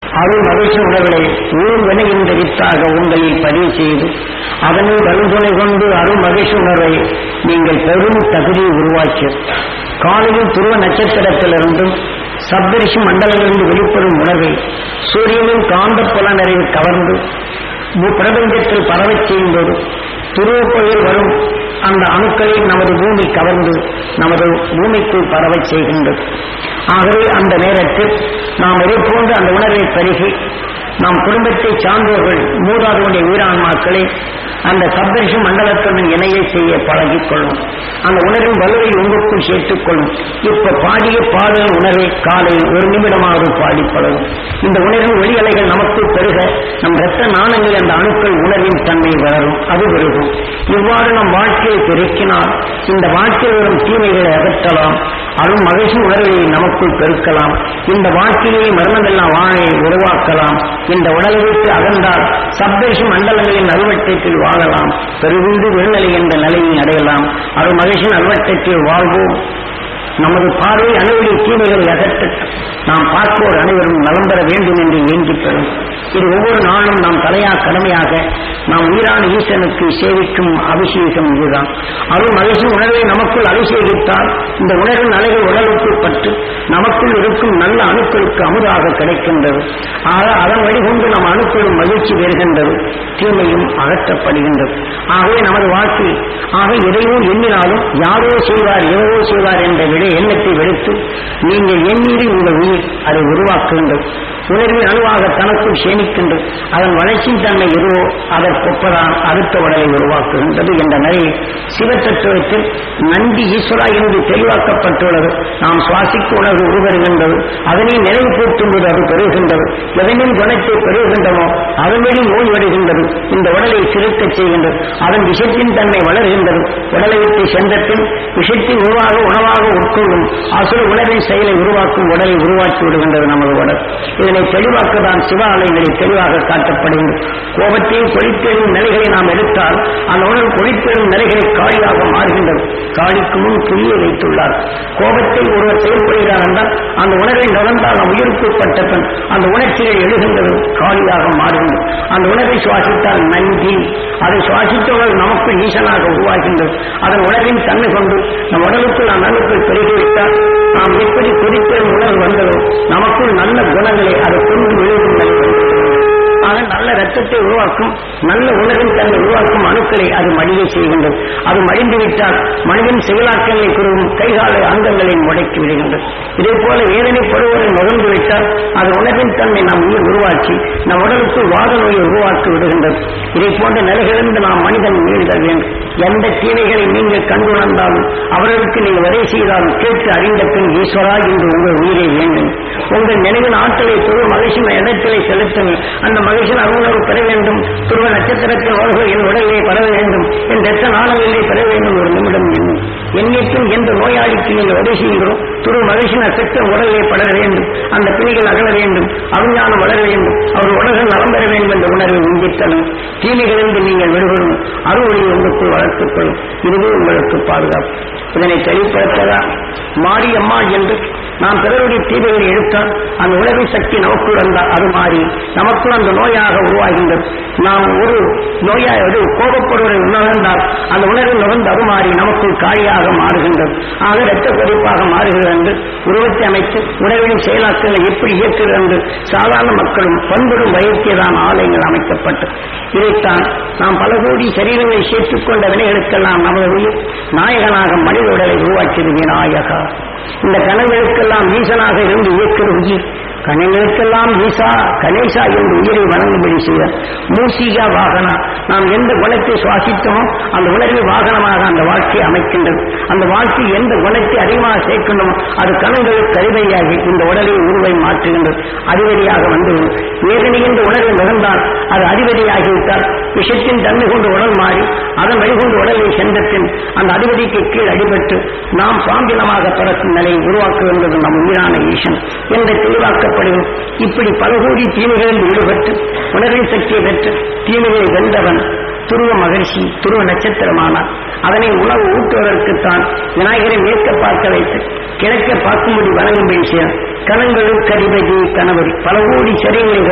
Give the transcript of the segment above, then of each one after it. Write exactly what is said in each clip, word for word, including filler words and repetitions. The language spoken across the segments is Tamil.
அருள் மகிழ்ச்சி உணர்வுகளை ஊர் வினைகின்ற வித்தாக உங்களில் பதிவு செய்து அதனை வலுதுணை கொண்டு அருள் மகிழ்ச்சி உணர்வை நீங்கள் பெரும் தகுதியை உருவாக்கி காலையில் துருவ நட்சத்திரத்திலிருந்தும் சப்தரிஷி மண்டலங்களிலிருந்து வெளிப்படும் உணர்வை சூரியனின் காந்த புலனறிவு கவர்ந்து பிரபஞ்சத்தில் பரவச் செய்யும்போது துருவப்பகுதியில் வரும் அந்த அணுக்களை நமது பூமி கவர்ந்து நமது பூமிக்குள் பரவச் செய்கின்றது. ஆகவே அந்த நேரத்தில் நாம் இதை போன்று அந்த உணர்வை பருகி நாம் குடும்பத்தை சார்ந்தவர்கள் மூதாதையுடைய உயிரான்மாக்களை அந்த சப்தரிஷி மண்டலத்துடன் இணையை செய்ய பழகிக் கொள்ளும். அந்த உணர்வின் வலுவை உங்களுக்குள் சேர்த்துக் கொள்ளும். இப்ப பாடிய பாடல் உணர்வை காலை ஒரு நிமிடமாவது பாடிப்பழகும். இந்த உணர்வின் ஒளி அலைகள் நமக்குள் பெருக நம் இரத்த நாணங்கள் அந்த அணுக்கள் உணர்வின் தன்மை வளரும், அது பெருகும். இவ்வாறு நம் வாழ்க்கையை பெருக்கினால் இந்த வாழ்க்கையில் வரும் தீமைகளை அகற்றலாம், அருள் மகிழ்ச்சி உணர்வை நமக்குள் பெருக்கலாம். இந்த வாழ்க்கையை மரணமெல்லாம் வாழை உருவாக்கலாம். இந்த உடலை விட்டு அகன்றால் சப்தரிஷி மண்டலங்களின் அறுவட்டத்தில் வாழலாம், பெருவிந்து விழுநிலை என்ற நிலையை அடையலாம். அருள் மகிழ்ச்சியின் அறுவட்டத்தில் வாழ்வோம். நமது பார்வை அனைவருடைய தீமைகளை அகற்ற நாம் பார்ப்போர் அனைவரும் நலம் பெற வேண்டும் என்று வேண்டிப் பெறும். இது ஒவ்வொரு நாளும் நாம் தலையா கடமையாக நாம் உயிரான ஈசனுக்கு சேவிக்கும் அபிஷேகம் இதுதான். அருள் மகிழ்ச்சி உணர்வை நமக்குள் அபிஷேகித்தால் இந்த உணர்வின் அலைகள் உடலுக்கு பட்டு நமக்குள் இருக்கும் நல்ல அணுக்களுக்கு அமுதாக கிடைக்கின்றது. ஆக அதன் வழிகொண்டு நம் அணுக்களும் மகிழ்ச்சி பெறுகின்றது, தீமையும் அகற்றப்படுகின்றது. ஆகவே நமது வாழ்க்கை ஆக எதையும் எண்ணினாலும் யாரோ செய்வார் எவரோ செய்வார் என்ற விட எண்ணத்தை வெறுத்து நீங்கள் எண்ணீடு உங்கள் உயிர் அதை உருவாக்குகின்றது. உணர்வின் அணுவாக தனக்குள் சேமிக்கின்றது. அதன் வளர்ச்சியின் தன்மை எதுவோ அதற்கொப்பதான் அடுத்த உடலை உருவாக்குகின்றது என்ற நிலையை சிவத்தத்துவத்தில் நந்தி ஈஸ்வரா என்று தெளிவாக்கப்பட்டுள்ளது. நாம் சுவாசிக்க உணர்வு உருவருகின்றது, அதனை நினைவு கூட்டும்போது அது பெறுகின்றது. எதனின் குணத்தை பெறுகின்றனோ அதன் வழி நோய் வருகின்றது. இந்த உடலை சிறுக்கச் செய்கின்றது, அதன் விஷத்தின் தன்மை வளர்கின்றது. உடலை விட்டு சென்றபின் விஷத்தின் உருவாக உணவாக உட்கொள்ளும் அசுர உணர்வின் செயலை உருவாக்கும் உடலை உருவாக்கி விடுகின்றது நமது உடல். இதனை தெளிவாக்கத்தான் சிவ ஆலயங்களில் தெளிவாக காட்டப்படுகின்றது. கோபத்தையும் கொழிப்பெறும் நிலைகளை நாம் எடுத்தால் அந்த உணர்வு கொழிப்பெறும் நிலைகளை காளியாக மாறுகின்றது. காளிக்கு முன் புரிய வைத்துள்ளார். கோபத்தை ஒருவர் செயல்படுகிறார் என்றால் அந்த உணர்வை நுகர்ந்தால் நம் உயிருக்குட்பட்ட பின் அந்த உணர்ச்சிகள் எழுகின்றது, காளியாக மாறுகின்றது. அந்த உணர்வை சுவாசித்தால் நன்றி, அதை சுவாசித்தவர்கள் நமக்கு ஈசனாக உருவாகின்றது. அதன் உணர்வின் தன்மை கொண்டு நம் உடலுக்குள் நம் நலுக்குள் பெருகிவிட்டால் நாம் எப்படி கொதிப்பெறும் உணர்வு வந்ததோ நமக்குள் நல்ல குணங்களை அதை கொண்டு விழுகும் நிலை. ஆக நல்ல ரத்தத்தை உருவாக்கும் நல்ல உணர்வின் தன்னை உருவாக்கும் அணுக்களை அது மடிய செய்கின்றது. அது மடிந்துவிட்டால் மனிதன் செயலாக்கங்களை குறும் கைகால அங்கங்களை முடக்கி விடுகின்றது. இதே போல வேதனைப்படுவதை நுகர்ந்து விட்டால் அது உணர்வின் தன்மை நாம் உயிர் உருவாக்கி நம் உடலுக்கு வாத நோயை உருவாக்கி விடுகின்றது. இதை போன்ற நிலைகளிலிருந்து நாம் மனிதன் மீள்தல் வேண்டும். எந்த தீமைகளை நீங்கள் கண்டுணர்ந்தாலும் அவர்களுக்கு நீங்கள் வரை செய்தாலும் கேட்டு அறிந்த பின் ஈஸ்வரா என்று உங்கள் உயிரை வேண்டும். உங்கள் நினைவின் ஆற்றலை துருவ மகிழ்ச்சி இடத்திலே செலுத்துங்கள். அந்த மகிழ்ச்சியின் அருணர்வு பெற வேண்டும். துருவ நட்சத்திரத்தில் வாழ்கள் என் உடலிலே பரவ வேண்டும், என் ரத்த நாளங்களிலே பெற வேண்டும். ஒரு நிமிடம் எண்ணும் எண்ணிக்கும் எந்த நோயாளிக்கு நீங்கள் உதவி செய்கிறோம் துருவ மகிழ்ச்சி நட்சத்திரம் உடலிலே படர வேண்டும், அந்த பிணிகள் அகல வேண்டும், அவிஞானம் வளர வேண்டும், அவர் உடல்கள் நலம் பெற வேண்டும் என்ற உணர்வை உந்தித்தலும் தீமைகளிலிருந்து நீங்கள் விடுபடும் அறுவடையை உங்களுக்குள் வளர்த்துக் கொள்ளும். இதுவே உங்களுக்கு பாதுகாப்பு. இதனை தெளிவுபடுத்ததா மாரியம்மா என்று நாம் பிறருடைய தீமைகளை எடுத்தால் அந்த உணர்வு சக்தி நமக்குள் வந்தால் அது மாறி நமக்குள் அந்த நோயாக உருவாகின்றது. நாம் ஒரு நோயாக கோபப்படுவதை உணர்ந்தால் அந்த உணர்வு நுகர்ந்து அது மாறி நமக்குள் காயாக மாறுகின்றது. ஆக இரத்த கொதிப்பாக மாறுகிறது என்று உருவத்தை அமைத்து உணர்வின் செயலாக்கங்களை எப்படி இயக்குகிறது என்று சாதாரண மக்களும் பண்படும் வயத்தியதான் ஆலயங்கள் அமைக்கப்பட்டு இதைத்தான் நாம் பல கோடி சரீரங்களை சேர்த்துக் கொண்ட வினைகளுக்கெல்லாம் நமது உயிர் நாயகனாக மனித உடலை உருவாக்கியது விநாயகா. இந்த கணங்களுக்கெல்லாம் ஈசனாக இருந்து இயக்கிற உயிர் கணங்களுக்கெல்லாம் ஈசா கணேசா என்று உயிரை வணங்கும்படி செய்ய மூசிகா வாகனா. நாம் எந்த குணத்தை சுவாசித்தோமோ அந்த உணர்வை வாகனமாக அந்த வாழ்க்கையை அமைக்கின்றது. அந்த வாழ்க்கை எந்த குணத்தை அதிகமாக சேர்க்கணுமோ அது கணங்களுக்கு அறிவையாகி இந்த உடலை உருவை மாற்றுகின்றது. அதிபதியாக வந்து வேதனை என்ற உணர்வை நுகர்ந்தால் அது அதிபதியாகிவிட்டால் விஷத்தின் தன்மை கொண்டு உடல் மாறி அதன் வழிகொண்டு உடலை சென்றபின் அந்த அதிபதிக்கு கீழ் அடிபட்டு நாம் பாம்பினமாக பறக்கும் நிலையை உருவாக்குகின்றது நம் உயிரான ஈசன் என்ற தெளிவாக்கப்படுவோம். இப்படி பல கோடி தீமைகளில் ஈடுபட்டு உணர்வின் சக்தியை பெற்று தீமையை வென்றவன் துருவ மகிழ்ச்சி துருவ நட்சத்திரமானார். அதனை உணவு ஊட்டுவதற்குத்தான் விநாயகரை மேற்க பார்க்க வைத்து கிழக்க பார்க்கும்படி வழங்கும்படி செய்ய கணங்களுக்கு அதிபதி கணவரி பல கோடி சரீரங்களை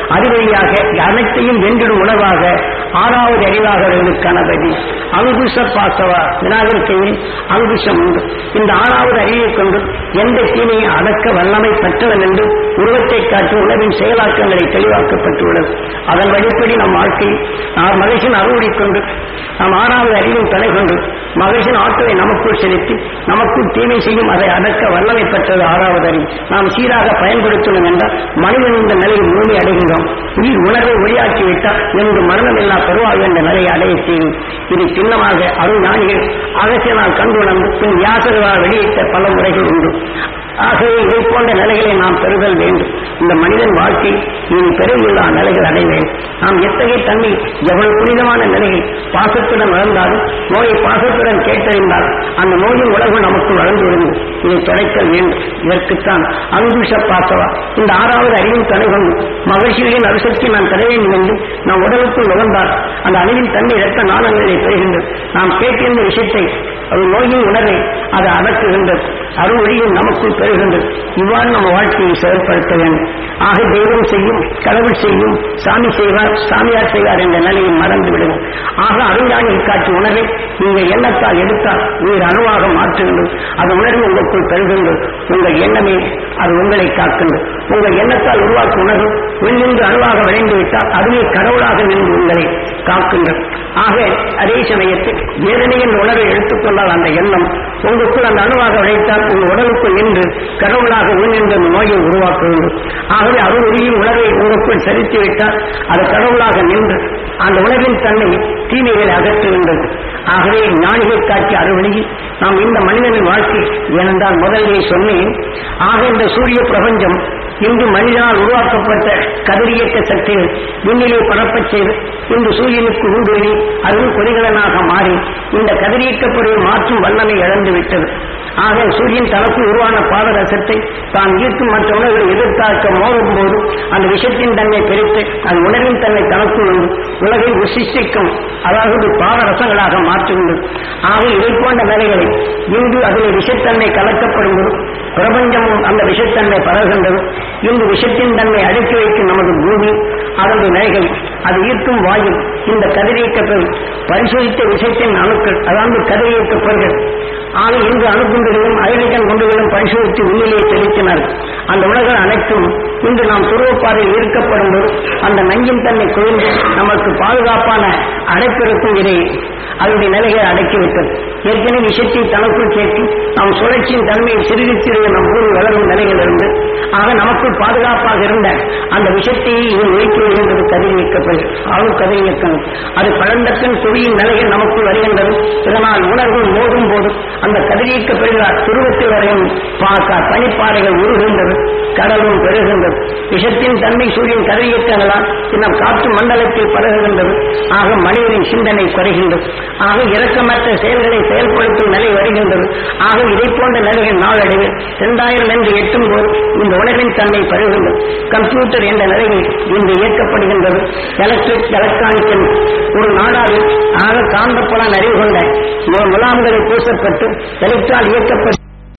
அதுவழியாக அனைத்தையும் வென்றிடும் உணவாக ஆறாவது அறிவாக கணபதி அங்குஷ பாசவா விநாயகர்கையில் அங்குஷம் உண்டு. இந்த ஆறாவது அறிவை கொண்டு எந்த தீமையை அடக்க வல்லமை பெற்றவன் என்று உருவத்தை காட்டி உணவின் செயலாக்கங்களை தெளிவாக்கப்பட்டுள்ளது. அதன் வழிப்படி நம் வாழ்க்கையில் நாம் மகிழ்ச்சியின் அறுவடை கொண்டு நாம் ஆறாவது அறிவின் தலை கொண்டு மகிழ்ச்சியின் ஆற்றலை நமக்குள் செலுத்தி நமக்குள் தீமை செய்யும் அதை அடக்க வல்லமை பெற்றது ஆறாவது அறிவு. நாம் சீராக பயன்படுத்தணும் என்றால் மனிதன் இந்த நிலையில் முழுமை அடைகின்றோம். உயிர் உணர்வை ஒளியாக்கிவிட்டால் என்று மரணமில்லா பெருவாழ்வு என்ற நிலையை அடைய செய்யும். இது சின்னமாக அருள் ஞானிகள் அகசியனால் கண்டுணர்ந்து பின் வியாசகரால் வெளியிட்ட பல முறைகள் உண்டு. ஆகவே இதை போன்ற நிலைகளை நாம் பெறுதல் வேண்டும். இந்த மனிதன் வாழ்க்கை இனி பெருவில்லா நிலைகள் அடைய வேண்டும். நாம் எத்தகைய தன்மை எவ்வளவு புனிதமான நிலையில் பாசத்துடன் வளர்ந்தாலும் நோயை பாசத்துடன் கேட்டறிந்தால் அந்த நோயின் உலகம் நமக்கு வளர்ந்திருந்து இதை தொலைக்க வேண்டும். இதற்குத்தான் அங்குஷ பாசவா இந்த ஆறாவது அறிவின் தலை கொண்டு மகிழ்ச்சியின் அரிசக்தி நான் தர வேண்டும் என்று நாம் உடலுக்குள் நுகர்ந்தால் அந்த அணுவின் தன்மை இரத்த நாளங்களை பெறுகின்றது. நாம் கேட்டிருந்த விஷயத்தை அது நோயின் உணர்வை அதை அடக்குகின்றது. அருள் ஒளியும் நமக்குள் பெறுகின்றது. இவ்வாறு நம்ம வாழ்க்கையை செயல்படுத்த வேண்டும். ஆக தெய்வம் செய்யும், கடவுள் செய்யும், சாமி செய்வார், சாமியார் செய்வார் என்ற நிலையை மறந்து விடுவோம். ஆக அருஞானியை காட்சி உணர்வை நீங்கள் எண்ணத்தால் எடுத்தால் நீர் அணுவாக மாற்றுகின்றது. அது உணர்வு உங்களுக்குள் பெறுகின்றது. உங்கள் எண்ணமே அது உங்களை காக்கின்றது. உங்கள் எண்ணத்தால் உருவாக்கும் உணர்வு உள்ளின்று அணுவாக விளைந்து விட்டால் அதுவே கடவுளாக நின்று உங்களை காக்கின்றது. ஆக அதே சமயத்தில் வேதனை என்ற உணர்வை எடுத்துக்கொண்டால் அந்த எண்ணம் உங்களுக்குள் அந்த அணுவாக விளைத்தால் உங்கள் உடலுக்குள் நின்று கடவுளாக உள்நின்ற நோயை உருவாக்க வேண்டும். ஆகவே அருள் ஒளியின் உணர்வை உங்களுக்குள் செலுத்திவிட்டால் அது கடவுளாக நின்று அந்த உணர்வின் தன்னை தீமைகளை அகற்றுகின்றது. ஆகவே ஞானிகள் காட்சி அறுவழியில் நாம் இந்த மனிதனின் வாழ்க்கை ஏனென்றால் முதலிலே சொன்னேன். ஆக இந்த சூரிய பிரபஞ்சம் இன்று மனிதனால் உருவாக்கப்பட்ட கதிரியக்க சக்திகள் விண்ணிலே பரப்பச் செய்து இன்று சூரியனுக்கு ஊடுருவி அருள் கொதிகலனாக மாறி இந்த கதிரியக்கப்பொருளை மாற்றும் வல்லமை இழந்துவிட்டது. ஆக சூரியன் தனக்கு உருவான பாதரசத்தை தான் ஈர்க்கும் மற்ற உணர்வுகளை எதிர்த்தாக்க மோதும் போது அந்த விஷத்தின் தன்மை பிரித்து அது உணர்வின் தன்மை தனக்குள் உண்டு உலகை உசிஷ்டிக்கும் அதாவது பாதரசங்களாக மாற்றுகின்றது. ஆக இதை போன்ற நிலைகளை இன்று அதில் விஷத்தன்மை கலக்கப்படும் போது பிரபஞ்சமும் அந்த விஷத்தன்மை பரவுகின்றது. இன்று விஷத்தின் தன்மை அடக்கி வைக்கும் நமது பூமி அதனுடைய நிலைகள் அது ஈர்க்கும் வாயு இந்த கதிரியக்கப்பொருள் பரிசோதித்த விஷயத்தின் அணுக்கள் அதாவது கதிரியக்க பொருள்கள் ஆக இன்று அணுகுண்டுகளும் ஹைட்ரஜன் குண்டுகளும் பரிசோதித்து உண்மையிலே செலுத்தினார்கள். அந்த உலகம் அனைத்தும் இன்று நாம் துருவப்பாதையில் ஈர்க்கப்படும் போது அந்த நஞ்சின் தன்மை குறைந்து நமக்கு பாதுகாப்பான அடைப்பிருக்கும் இதை அதனுடைய நிலையை அடக்கிவிட்டது. ஏற்கனவே விஷயத்தை தனக்குள் சேர்த்து நாம் சுழற்சியின் தன்மையை சிறிது சிறிது நம் பூமி வளரும் நிலையிலிருந்து ஆக நமக்குள் பாதுகாப்பாக இருந்த அந்த விஷயத்தையே இது ஒழிக்க வருகின்றது. கதிரியக்கப்படும் அவள் கதிரியக்கணும் அது பழந்தத்தின் துளியின் நிலையில் நமக்குள் வருகின்றது. இதனால் உணர்வுகள் மோதும் போது அந்த கதிரியக்க பெறுகிறார் துருவத்தில் வரையும் பார்க்க பனிப்பாறைகள் உருகின்றது, கடலும் பெறுகின்றது. விஷத்தின் தன்மை சூரியன் கதிரியக்கங்களால் இன்னும் காற்று மண்டலத்தில் பரவுகின்றது. ஆக மனிதனின் சிந்தனை குறைகின்றது. ஆக இரக்கமற்ற செயல்களை செயல்படுத்தும் நிலை வருகின்றது. ஆக இதை போன்ற நிலைகள் நாளடைவில் இரண்டாயிரம் என்று எட்டும் போது இந்த உலகின் தன்மை பருகின்றது. கம்ப்யூட்டர் என்ற நிலையில் இன்று இயக்கப்படுகின்றது. எலக்ட்ரிக் எலக்ட்ரானிக் ஒரு நாடாவில் ஆக காந்தப்புலன் அறிவு கொண்ட முலாம்களை பூசப்பட்டு எலக்ட்ரால் இயக்கப்பட்டு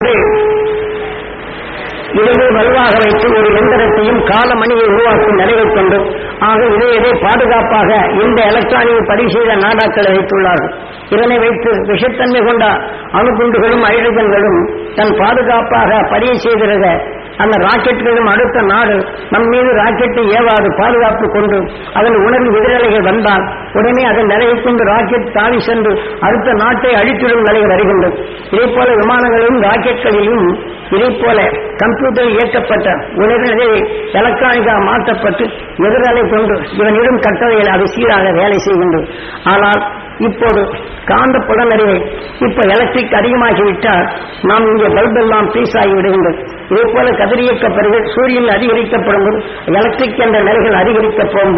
இதையே வலுவாக வைத்து ஒரு எந்திரத்தையும் காலமணியை உருவாக்கும் நிலையை கொண்டு ஆக இதையவே பாதுகாப்பாக இந்த எலக்ட்ரானிக் பதிவு செய்த நாடாக்களை வைத்துள்ளார்கள். இதனை வைத்து விஷத்தன்மை கொண்ட அணுகுண்டுகளும் ஹைட்ரஜன்களும் தன் பாதுகாப்பாக பதிவு செய்திருந்த அந்த ராக்கெட்டுகளும் அடுத்த நாடு நம் மீது ராக்கெட்டை ஏவாது பாதுகாப்பு கொண்டு அதன் உணர்வு எதிரலைகள் வந்தால் உடனே அதன் நிலையை கொண்டு ராக்கெட் தாவி சென்று அடுத்த நாட்டை அழித்திடும் நிலை வருகின்றது. இதே போல விமானங்களிலும் ராக்கெட்களிலும் இதே போல கம்ப்யூட்டர் இயக்கப்பட்ட உணர்வு எலக்ட்ரானிக்காக மாற்றப்பட்டு எதிரலை கொண்டு இவனிடம் கட்டளையில் அது சீராக வேலை செய்கின்றது. ஆனால் இப்போது காந்த புலனறிவை இப்ப எலக்ட்ரிக் அதிகமாகிவிட்டால் நாம் இங்கே பல்பெல்லாம் பீஸ் ஆகி விடுகின்றது. இதே போல கதிரியக்கப்பொருள்கள் சூரியனில் அதிகரிக்கப்படும் போது எலக்ட்ரிக் என்ற நிலைகள் அதிகரிக்க போகும்போது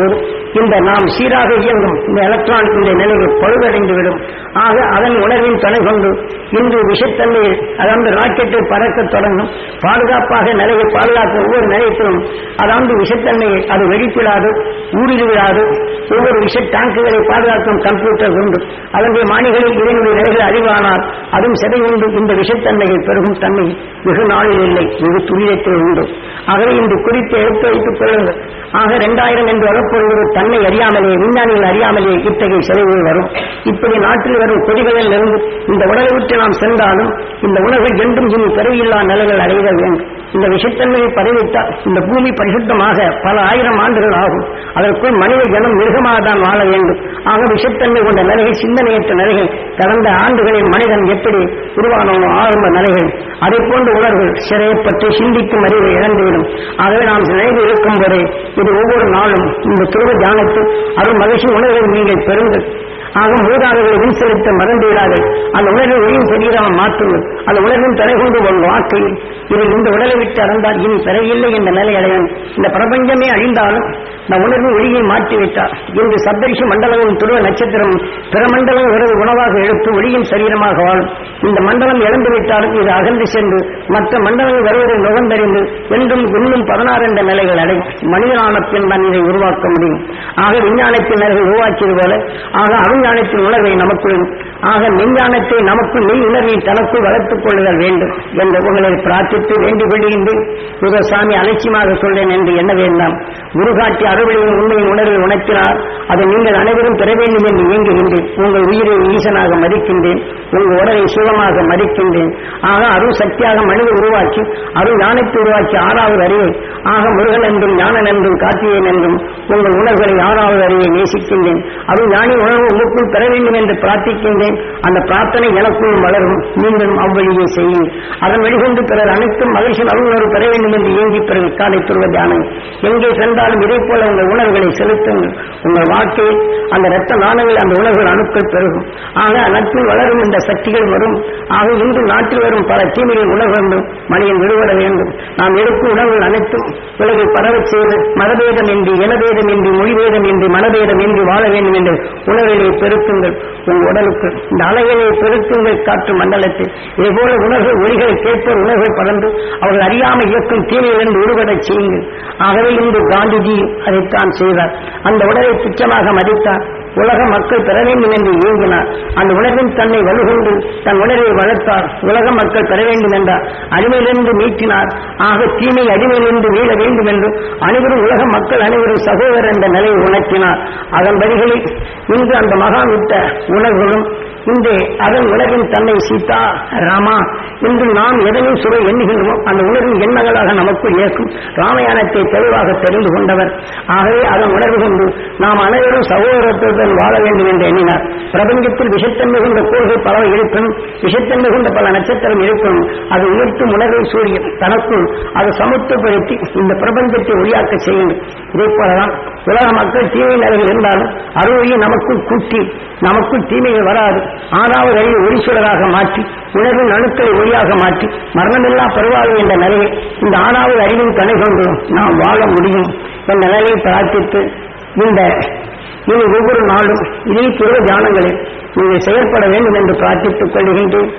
இந்த நாம் சீராக இயங்கும் இந்த எலக்ட்ரானிக் இந்த நிலைகள் பழுதடைந்துவிடும். ஆக அதன் உணர்வின் துணை கொண்டு இன்று விஷத்தன்மையை அதாவது ராக்கெட்டை பறக்க தொடங்கும். பாதுகாப்பாக நிலையை பாதுகாக்க ஒவ்வொரு நிலையத்திலும் அதாவது விஷத்தன்மையை அது வெடிப்பிடாது, ஊடுருவிடாது. ஒவ்வொரு விஷ டேங்குகளை பாதுகாக்கும் கம்ப்யூட்டர் உண்டு. அதனுடைய மாணிகளில் இதனுடைய நிலைகள் அறிவானால் அதுவும் சிதை உண்டு. இந்த விஷத்தன்மையை பெருகும் தன்மை வெகு நாளில் இல்லை, வெகு துரிதத்தில் உண்டு. ஆகவே இந்த குறித்து எடுத்து வைத்துக் கொள்ளுங்கள். ஆக இரண்டாயிரம் என்று வரப்போவது தன்னை அறியாமலே விஞ்ஞானிகள் அறியாமலே இத்தகைய செலவுகள் வரும். இப்படி நாட்டில் வரும் கொடிகளில் இருந்து இந்த உணவை விட்டு நாம் சென்றாலும் இந்த உணவை என்றும் இனி பிறவியில்லா நிலைகள் அடைய வேண்டும். இந்த விஷத்தன்மையை பரவிட்டால் இந்த பூமி பரிசுத்தமாக பல ஆயிரம் ஆண்டுகள் ஆகும். அதற்குள் மனித ஜனம் மிருகமாக தான் வாழ வேண்டும். ஆக விஷத்தன்மை கொண்ட நிலைகள் சிந்தனையற்ற நிலைகள் கடந்த ஆண்டுகளில் மனிதன் எப்படி உருவானோ ஆரம்ப நிலைகள் அதை போன்ற உணர்வுகள் சிறையப்பட்டு சிந்திக்கும் அறிவை இழந்துவிடும். ஆகவே நாம் நினைவு இருக்கும் போதே இது ஒவ்வொரு நாளும் இந்த துருவ தியானத்தில் அருள் மகிழ்ச்சி உணர்வை நீங்கள் பெறுங்கள். ஆக மூதாதைகளை வின் செலுத்த மறந்துவிடார்கள். அந்த உணர்வை ஒளியும் சரீரமாக மாற்றுங்கள். அந்த உணர்வின் தலை கொண்டு ஒரு வாழ்க்கையில் இதை இந்த உடலை விட்டு அறந்தால் இனி பிறவில்லை என்ற நிலை அடையும். இந்த பிரபஞ்சமே அழிந்தாலும் இந்த உணர்வு ஒளியை மாற்றிவிட்டார். இன்று சப்தரிஷி மண்டலமும் துருவ நட்சத்திரம் பிறமண்டலம் உறவு உணவாக எடுத்து ஒளியின் சரீரமாக வாழும். இந்த மண்டலம் இழந்து விட்டாலும் இது அகன்று சென்று மற்ற மண்டலங்கள் வருவதை நுகர்ந்தறிந்து என்றும் இன்னும் பதினாறு என்ற நிலைகள் அடையும். மனிதனான பின் தான் இதை உருவாக்க முடியும். ஆக விஞ்ஞானத்தின் நிலைகள் உருவாக்கியது போல ஆக அவிஞானத்தின் உணர்வை நமக்குள் ஆக மெஞ்ஞானத்தை நமக்குள் மெய் உணர்வை தனக்குள் வளர்த்துக் கொள்ளுதல் வேண்டும் என்று உங்களை பிரார்த்தித்து வேண்டிக் கொள்கின்றேன். குருசாமி அலட்சியமாக சொல்றேன் என்று எண்ண வேண்டாம். குருகாட்டி அறுவடையின் உண்மையின் உணர்வை உணர்த்தினார். அதை நீங்கள் அனைவரும் பெற வேண்டும் என்று இயங்குகின்றேன். உங்கள் உயிரை ஈசனாக மதிக்கின்றேன். உங்கள் உடலை சூலமாக மதிக்கின்றேன். ஆக அருள் சக்தியாக மனித உருவாக்கி அருள் ஞானத்தை உருவாக்கி ஆறாவது அறிவை ஆக முருகன் என்றும் ஞானன் என்றும் கார்த்திகேயன் என்றும் உங்கள் உணர்வுகளை ஆறாவது அறிவை நேசிக்கின்றேன். அருள் ஞானி உணர்வு உங்களுக்குள் பெற வேண்டும் என்று பிரார்த்திக்கின்றேன். அந்த பிரார்த்தனை எனக்குள் வளரும். நீங்களும் அவ்வழியை செய்யும். அதன் வெளிகொண்டு பிறர் அனைத்தும் மகிழ்ச்சி அருள் பெற வேண்டும் என்று இயங்கி பிறகு காலை துருவ தியானம் எங்கே சென்றாலும் இதே போல உங்கள் உணர்வுகளை செலுத்துங்கள். உங்கள் வாழ்க்கையில் அந்த இரத்த நாணங்கள் அந்த உணர்வுகள் அணுக்கள் பெருகும். ஆக நட்பில் வளரும் இந்த சக்திகள் வரும். ஆக இன்று நாட்டில் வரும் பல தீமைகள் உணர வேண்டும். மனிதன் விடுபட வேண்டும். நாம் எடுக்கும் உணர்வுகள் அனைத்தும் உலகில் பரவச் செய்து மதபேதம் இன்றி இனபேதம் இன்றி மொழிபேதம் இன்றி மனபேதம் இன்றி வாழ வேண்டும் என்று உணர்வுகளை பெருக்குங்கள். உங்கள் உடலுக்கு இந்த அலைகளை பெருக்குங்கள். காற்று மண்டலத்தில் இதேபோல உணர்வு ஒளிகளை கேட்போர் உணர்வை பறந்து அவர்கள் அறியாமல் இயக்கும் தீமையிலிருந்து விடுபடச் செய்யுங்கள். ஆகவே இன்று காந்திஜி அதைத்தான் செய்தார். அந்த உணர்வை துச்சமாக மதித்தார். உலக மக்கள் பெற வேண்டும் என்று இயங்கினார். அந்த உணர்வின் தன்னை வலுகொண்டு தன் உணர்வை வளர்த்தார். உலக மக்கள் பெற வேண்டும் என்றார். அடிமையிலிருந்து மீட்டினார். ஆக தீமை அடிமையிலிருந்து மீள வேண்டும் என்று அனைவரும் உலக மக்கள் அனைவரும் சகோதரர் என்ற நிலையை உணர்த்தினார். அதன் வழிகளில் இன்று அந்த மகான் விட்ட உணர்வுகளும் இன்று அதன் உணர்வின் தன்னை சீதா ராமா என்று நாம் எதனையும் சுவை எண்ணுகின்றோமோ அந்த உணர்வின் எண்ணங்களாக நமக்குள் இயக்கும் ராமாயணத்தை தெளிவாக தெரிந்து கொண்டவர். ஆகவே அதன் உணர்வு கொண்டு நாம் அனைவரும் சகோதரத்துடன் வாழ வேண்டும் என்று எண்ணினார். பிரபஞ்சத்தில் விஷத்தன்மை கொண்ட கோள்கள் பல இருக்கும். விஷத்தன்மை கொண்ட பல நட்சத்திரம் இருக்கும். அது உயர்த்தும் உணர்வை சூரியன் தனக்குள் அதை சமத்துவப்படுத்தி இந்த பிரபஞ்சத்தை ஒளியாக்க செய்யுங்கள். இதே போலதான் உலக மக்கள் தீமை நிலையில் இருந்தாலும் அறுவழியை நமக்குள் கூட்டி நமக்குள் தீமைகள் வராது. ஆறாவது அறிவை ஒளிச்சுடராக மாற்றி உணர்வின் அணுக்களை ஒளியாக மாற்றி மரணமில்லா பருவாழ்வு என்ற நிலையை இந்த ஆறாவது அறிவின் துணை கொண்டு நாம் வாழ முடியும் என்ற நிலையை பிரார்த்தித்து இந்த இனி ஒவ்வொரு நாளும் இதே துருவ தியானங்களை நீங்கள் செயல்பட வேண்டும் என்று பிரார்த்தித்துக் கொள்கின்றேன்.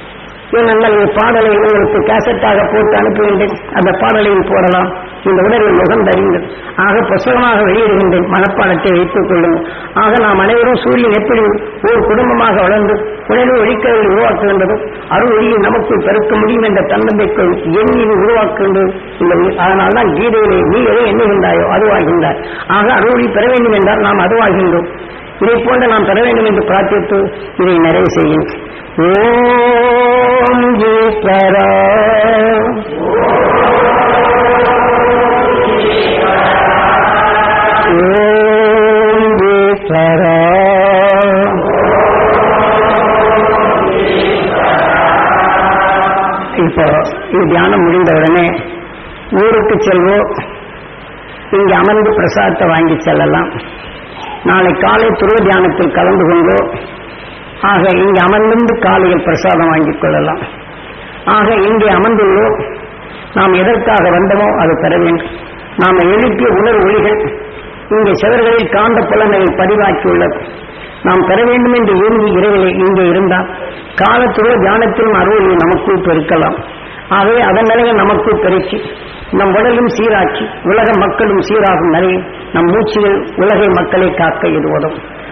நீங்கள் பாடலை உங்களுக்கு கேசட்டாக போட்டு அனுப்புகின்றேன். அந்த பாடலையும் போடலாம். இந்த உணர்வை முகந்தறிங்கள். ஆக புஸ்தகமாக வெளியிடுகின்றேன். மனப்பாடத்தை வைத்துக் கொள்ளுங்கள். ஆக நாம் அனைவரும் சூரியன் எப்படி ஒரு குடும்பமாக வளர்ந்து உணர்வு ஒழிக்கவை உருவாக்குகின்றது அருள் ஒளியை நமக்குள் பெருக்க முடியும் என்ற தன்னம்பிக்கை எண்ணி உருவாக்குகின்றது. அதனால்தான் கீதையிலே நீ எதை எண்ணுகின்றாயோ அதுவாகின்றார். ஆக அருள் ஒளி பெற வேண்டும் என்றால் நாம் அதுவாகின்றோம். இதை போன்ற நாம் பெற வேண்டும் என்று பிரார்த்தித்து இதை நிறைவு செய்கின்றோம். ஓம் ஈஸ்வரா ஓம் ஈஸ்வரா இப்போ இது தியானம் முடிந்தவுடனே ஊருக்கு செல்வோம். இங்கே அமர்ந்து பிரசாதத்தை வாங்கி செல்லலாம். நாளை காலை துருவ தியானத்தில் கலந்து கொண்டோ ஆக இங்கே அமர்ந்து காலையில் பிரசாதம் வாங்கிக் கொள்ளலாம். ஆக இங்கே அமர்ந்துள்ளோம். நாம் எதற்காக வந்தோமோ அது பெற வேண்டும். நாம் எழுப்பிய உணர்வு ஒளிகள் இங்கே சிவர்களில் காந்த புலனை பதிவாக்கியுள்ளது. நாம் பெற வேண்டும் என்று விரும்பி இரவிலே இங்கே இருந்தால் காலத்துள்ள தியானத்திலும் அருளை நமக்குள் பெருக்கலாம். ஆகவே அதன் நிலையை நமக்குள் பெருக்கி நம் உடலும் சீராக்கி உலக மக்களும் சீராகும் நிலையில் நம் மூச்சில் உலகை மக்களை காக்க இது உதவும்.